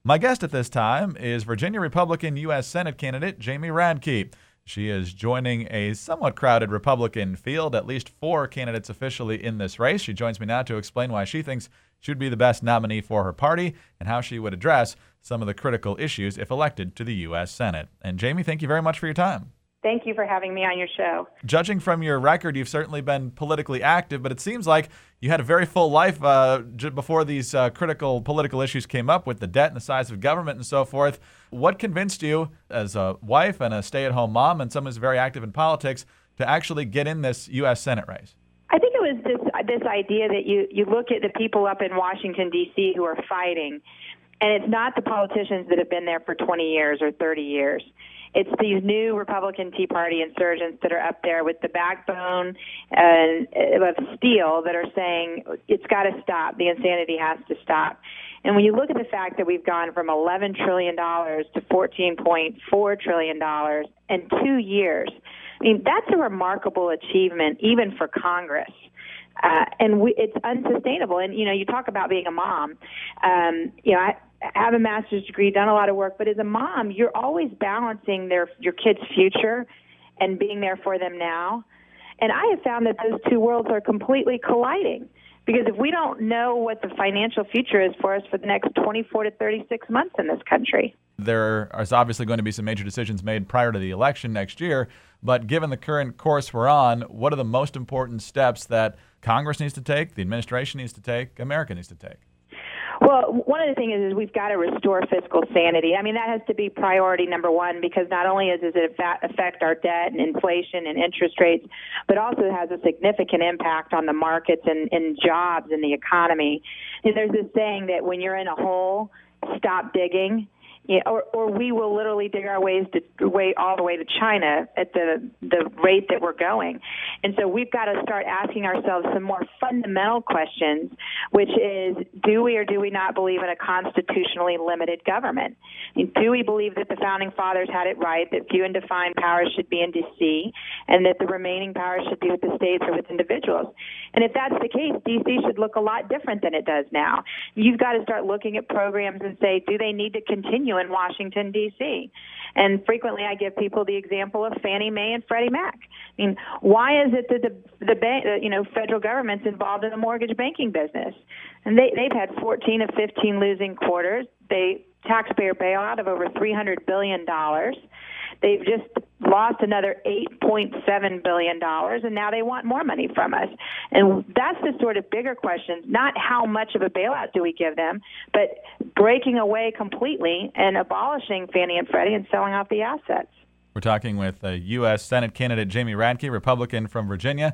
My guest at this time is Virginia Republican U.S. Senate candidate Jamie Radke. She is joining a somewhat crowded Republican field, at least 4 candidates officially in this race. She joins me now to explain why she thinks she would be the best nominee for her party and how she would address some of the critical issues if elected to the U.S. Senate. And Jamie, thank you very much for your time. Thank you for having me on your show. Judging from your record, you've certainly been politically active, but it seems like you had a very full life before these critical political issues came up with the debt and the size of government and so forth. What convinced you, as a wife and a stay-at-home mom and someone who's very active in politics, to actually get in this U.S. Senate race? I think it was this idea that you look at the people up in Washington, D.C. who are fighting, and it's not the politicians that have been there for 20 years or 30 years. It's these new Republican Tea Party insurgents that are up there with the backbone of steel that are saying it's got to stop. The insanity has to stop. And when you look at the fact that we've gone from $11 trillion to $14.4 trillion in 2 years, I mean, that's a remarkable achievement even for Congress. It's unsustainable. And, you talk about being a mom. I have a master's degree, done a lot of work, but as a mom, you're always balancing your kids' future and being there for them now. And I have found that those two worlds are completely colliding, because if we don't know what the financial future is for us for the next 24 to 36 months in this country. There is obviously going to be some major decisions made prior to the election next year, but given the current course we're on, what are the most important steps that Congress needs to take, the administration needs to take, America needs to take? Well, one of the things is we've got to restore fiscal sanity. I mean, that has to be priority number one, because not only does it affect our debt and inflation and interest rates, but also it has a significant impact on the markets and jobs and the economy. And there's this saying that when you're in a hole, stop digging. Or we will literally dig our way all the way to China at the rate that we're going. And so we've got to start asking ourselves some more fundamental questions, which is, do we or do we not believe in a constitutionally limited government? I mean, do we believe that the Founding Fathers had it right, that few and defined powers should be in D.C., and that the remaining powers should be with the states or with individuals? And if that's the case, D.C. should look a lot different than it does now. You've got to start looking at programs and say, do they need to continue in Washington, D.C.? And frequently I give people the example of Fannie Mae and Freddie Mac. I mean, why is it that the federal government's involved in the mortgage banking business? And they've had 14 of 15 losing quarters. Taxpayer bailout of over $300 billion. They've just lost another $8.7 billion, and now they want more money from us. And that's the sort of bigger question, not how much of a bailout do we give them, but breaking away completely and abolishing Fannie and Freddie and selling off the assets. We're talking with U.S. Senate candidate Jamie Radke, Republican from Virginia.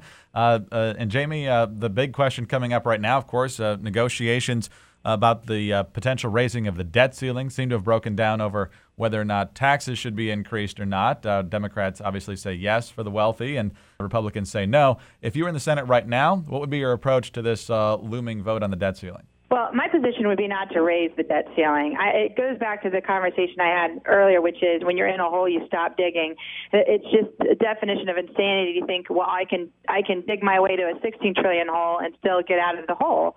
And Jamie, the big question coming up right now, of course, negotiations about the potential raising of the debt ceiling seem to have broken down over whether or not taxes should be increased or not. Democrats obviously say yes for the wealthy, and Republicans say no. If you were in the Senate right now, what would be your approach to this looming vote on the debt ceiling? Well, my position would be not to raise the debt ceiling. It goes back to the conversation I had earlier, which is when you're in a hole, you stop digging. It's just a definition of insanity to think, well, I can dig my way to a 16 trillion hole and still get out of the hole.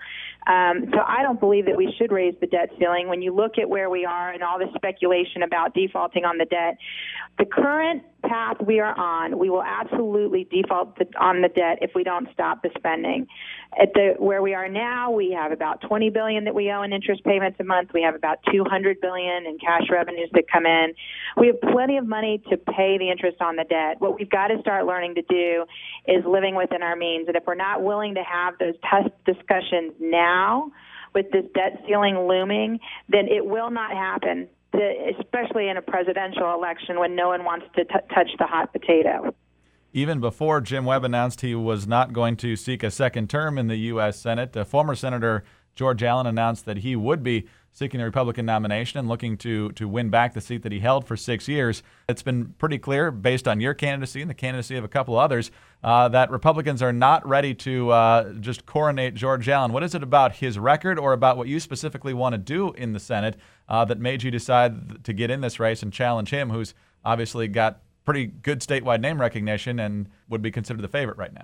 So I don't believe that we should raise the debt ceiling. When you look at where we are and all this speculation about defaulting on the debt, the current path we are on, we will absolutely default on the debt if we don't stop the spending. Where we are now, we have about $20 billion that we owe in interest payments a month. We have about $200 billion in cash revenues that come in. We have plenty of money to pay the interest on the debt. What we've got to start learning to do is living within our means. And if we're not willing to have those tough discussions now with this debt ceiling looming, then it will not happen, especially in a presidential election when no one wants to touch the hot potato. Even before Jim Webb announced he was not going to seek a second term in the U.S. Senate, former Senator George Allen announced that he would be seeking the Republican nomination and looking to win back the seat that he held for 6 years. It's been pretty clear, based on your candidacy and the candidacy of a couple others, that Republicans are not ready to just coronate George Allen. What is it about his record or about what you specifically want to do in the Senate that made you decide to get in this race and challenge him, who's obviously got pretty good statewide name recognition and would be considered the favorite right now? I was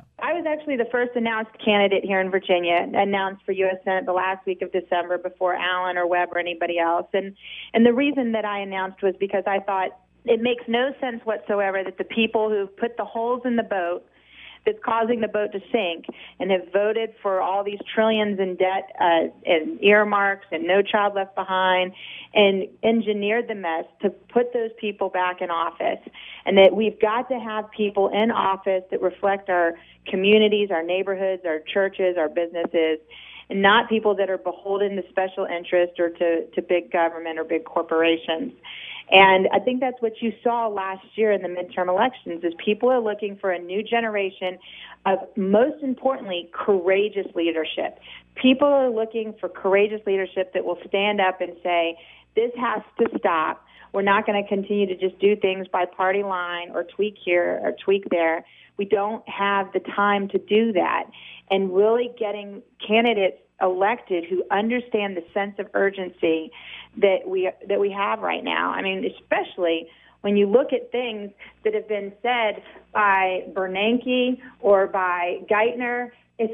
actually the first announced candidate here in Virginia, announced for U.S. Senate the last week of December before Allen or Webb or anybody else. And the reason that I announced was because I thought it makes no sense whatsoever that the people who put the holes in the boat that's causing the boat to sink and have voted for all these trillions in debt and earmarks and No Child Left Behind and engineered the mess to put those people back in office. And that we've got to have people in office that reflect our communities, our neighborhoods, our churches, our businesses, and not people that are beholden to special interest or to big government or big corporations. And I think that's what you saw last year in the midterm elections is people are looking for a new generation of, most importantly, courageous leadership. People are looking for courageous leadership that will stand up and say, this has to stop. We're not going to continue to just do things by party line or tweak here or tweak there. We don't have the time to do that. And really getting candidates elected who understand the sense of urgency that we have right now. I mean, especially when you look at things that have been said by Bernanke or by Geithner,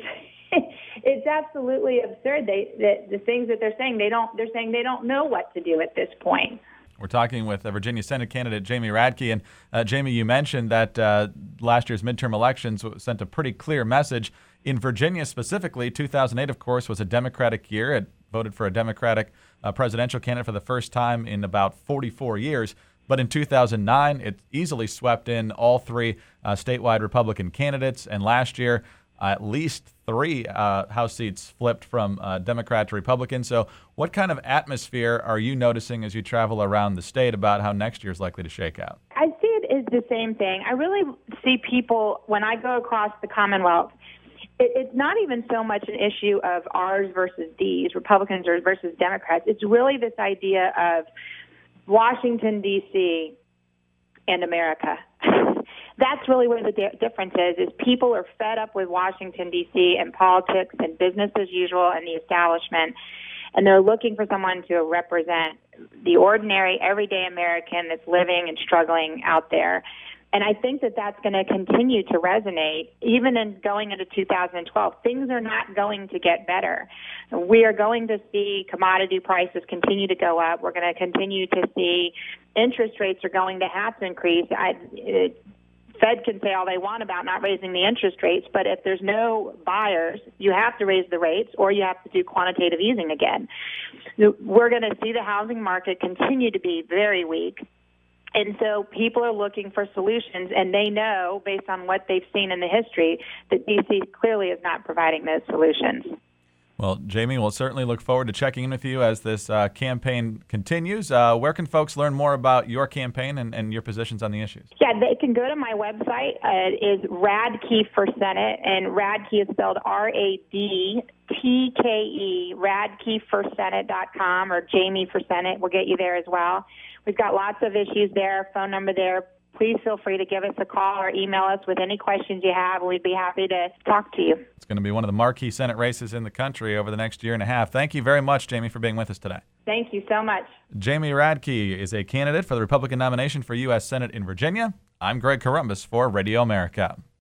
it's absolutely absurd. The things that they're saying, they're saying they don't know what to do at this point. We're talking with Virginia Senate candidate Jamie Radke. And Jamie, you mentioned that last year's midterm elections sent a pretty clear message. In Virginia specifically, 2008, of course, was a Democratic year. It voted for a Democratic presidential candidate for the first time in about 44 years. But in 2009, it easily swept in all three statewide Republican candidates. And last year, at least three House seats flipped from Democrat to Republican. So what kind of atmosphere are you noticing as you travel around the state about how next year is likely to shake out? I see it as the same thing. I really see people, when I go across the Commonwealth, it's not even so much an issue of ours versus these, Republicans versus Democrats. It's really this idea of Washington, D.C. and America. That's really where the difference is people are fed up with Washington, D.C. and politics and business as usual and the establishment, and they're looking for someone to represent the ordinary, everyday American that's living and struggling out there. And I think that that's going to continue to resonate even in going into 2012. Things are not going to get better. We are going to see commodity prices continue to go up. We're going to continue to see interest rates are going to have to increase. Fed can say all they want about not raising the interest rates, but if there's no buyers, you have to raise the rates or you have to do quantitative easing again. We're going to see the housing market continue to be very weak. And so people are looking for solutions, and they know, based on what they've seen in the history, that D.C. clearly is not providing those solutions. Well, Jamie, we'll certainly look forward to checking in with you as this campaign continues. Where can folks learn more about your campaign and your positions on the issues? Yeah, they can go to my website. It is Radke for Senate, and Radke is spelled R-A-D-T-K-E, radkeforsenate.com, or Jamie for Senate. We'll get you there as well. We've got lots of issues there, phone number there. Please feel free to give us a call or email us with any questions you have. We'd be happy to talk to you. It's going to be one of the marquee Senate races in the country over the next year and a half. Thank you very much, Jamie, for being with us today. Thank you so much. Jamie Radke is a candidate for the Republican nomination for U.S. Senate in Virginia. I'm Greg Columbus for Radio America.